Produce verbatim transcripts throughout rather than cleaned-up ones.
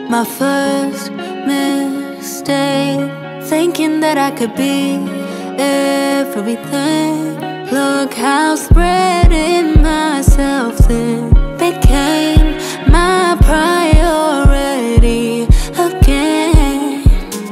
My first mistake, thinking that I could be everything. Look how spreading myself thin became my priority again.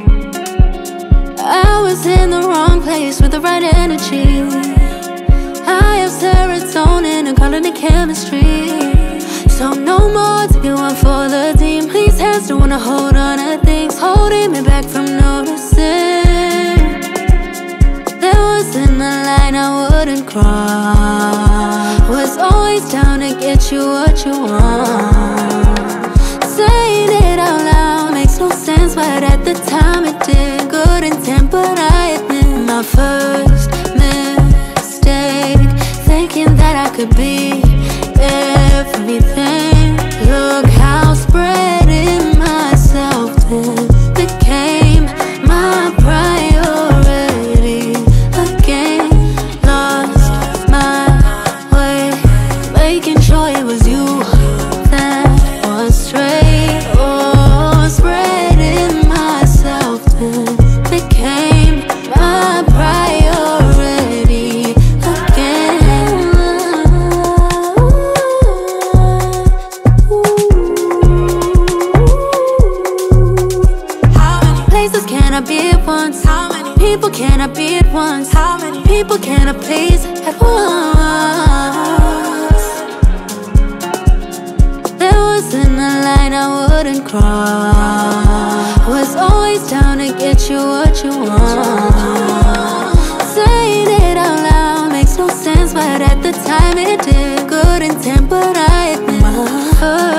I was in the wrong place with the right energy. I have serotonin and calling it chemistry. So no more taking one for the team. Please hands don't wanna hold on to things holding me back from noticing. There wasn't a line I wouldn't cross. Was always down to get you what you want. Saying it out loud makes no sense, but at the time it did. Good intent, but I admit my first mistake, thinking that I could be everything. Look how spreading myself thin became my priority again. Lost my way, making sure it was you that was straight. Oh, spreading myself thin became my priority again. Places can I be at once? How many people can I be at once? How many people can I please at once? There wasn't a line I wouldn't cross. Was always down to get you what you want. Saying it out loud makes no sense, but at the time it did. Good intent, but I admit my